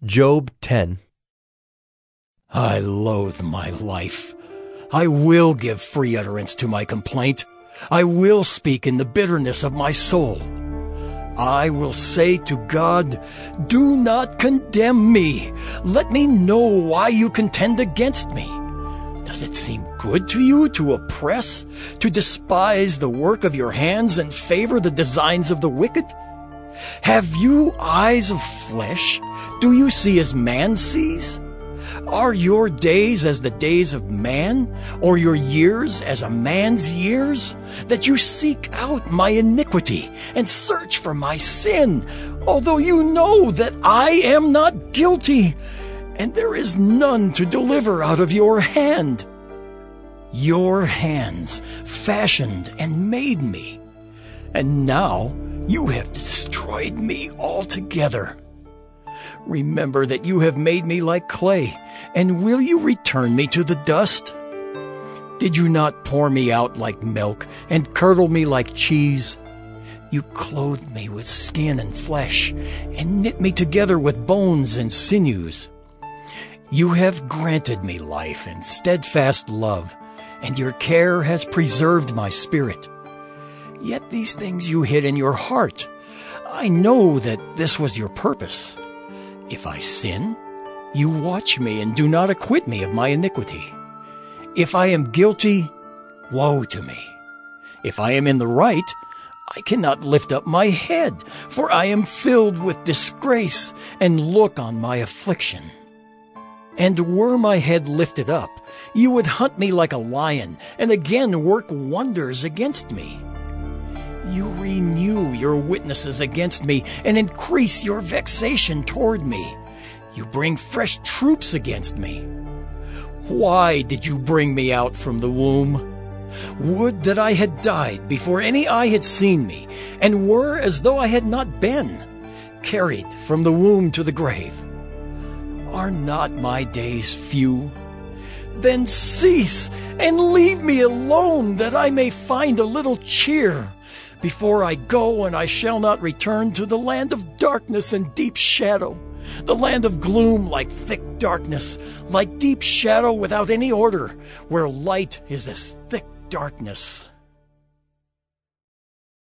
Job 10. I loathe my life. I will give free utterance to my complaint. I will speak in the bitterness of my soul. I will say to God, do not condemn me. Let me know why you contend against me. Does it seem good to you to oppress, to despise the work of your hands and favor the designs of the wicked? Have you eyes of flesh? Do you see as man sees? Are your days as the days of man, or your years as a man's years? That you seek out my iniquity and search for my sin, although you know that I am not guilty, and there is none to deliver out of your hand. Your hands fashioned and made me, and now you have destroyed me altogether. Remember that you have made me like clay, and will you return me to the dust? Did you not pour me out like milk and curdle me like cheese? You clothed me with skin and flesh, and knit me together with bones and sinews. You have granted me life and steadfast love, and your care has preserved my spirit. Yet these things you hid in your heart. I know that this was your purpose. If I sin, you watch me and do not acquit me of my iniquity. If I am guilty, woe to me. If I am in the right, I cannot lift up my head, for I am filled with disgrace, and look on my affliction. And were my head lifted up, you would hunt me like a lion, and again work wonders against me. You renew your witnesses against me and increase your vexation toward me. You bring fresh troops against me. Why did you bring me out from the womb? Would that I had died before any eye had seen me, and were as though I had not been, carried from the womb to the grave. Are not my days few? Then cease and leave me alone, that I may find a little cheer. Before I go, and I shall not return to the land of darkness and deep shadow, the land of gloom like thick darkness, like deep shadow without any order, where light is as thick darkness.